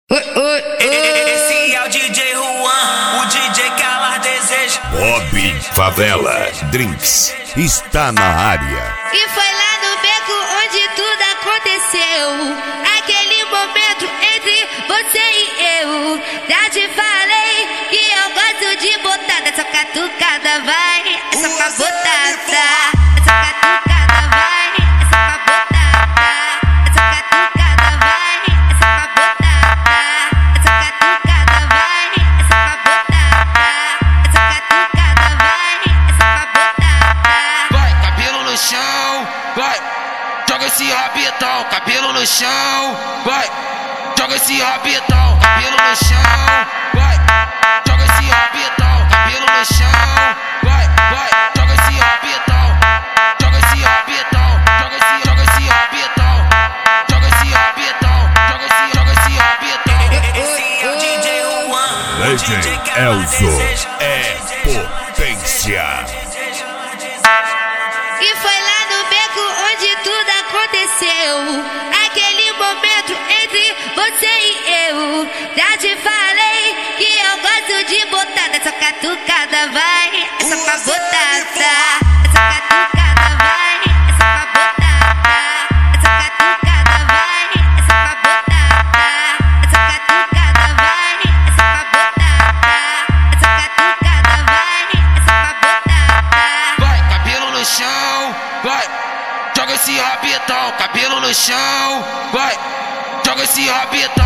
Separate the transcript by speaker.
Speaker 1: Esse é o DJ Juan, o DJ que ela deseja.
Speaker 2: Bob Favela Drinks está na área.
Speaker 3: E foi lá no beco onde tudo aconteceu. Aquele momento entre você e eu. Já te falei que eu gosto de botar essa catucada, vai. Essa cabotada, essa catucada, vai. Essa cabotada, essa catucada, vai. Essa cabotada, essa catucada, vai. Essa cabotada, essa catucada, vai. Essa cabotada.
Speaker 4: Vai, cabelo no chão, vai, joga esse rabetão, cabelo no chão, vai, joga esse rabetão, cabelo no chão, vai, joga esse rabetão, cabelo no chão, vai, joga esse rabetão, joga esse rabetão, joga esse rabetão, joga esse rabetão, joga esse rabetão.
Speaker 1: Esse é o DJ Juan, o DJ
Speaker 2: Legend
Speaker 1: que ela
Speaker 2: Elzo
Speaker 1: deseja.
Speaker 2: é potência.
Speaker 3: E foi lá no beco onde tudo aconteceu. Aquele momento entre você e eu. Já te falei que eu gosto de botar essa catucada, vai. Essa cabotada, essa catucada, vai. Essa cabotada, essa catucada, vai. Essa cabotada, essa catucada, vai. Essa cabotada, essa catucada, vai. Essa cabotada.
Speaker 4: Vai, cabelo no chão, vai, joga esse rabetão, cabelo no chão, vai, joga esse rabetão.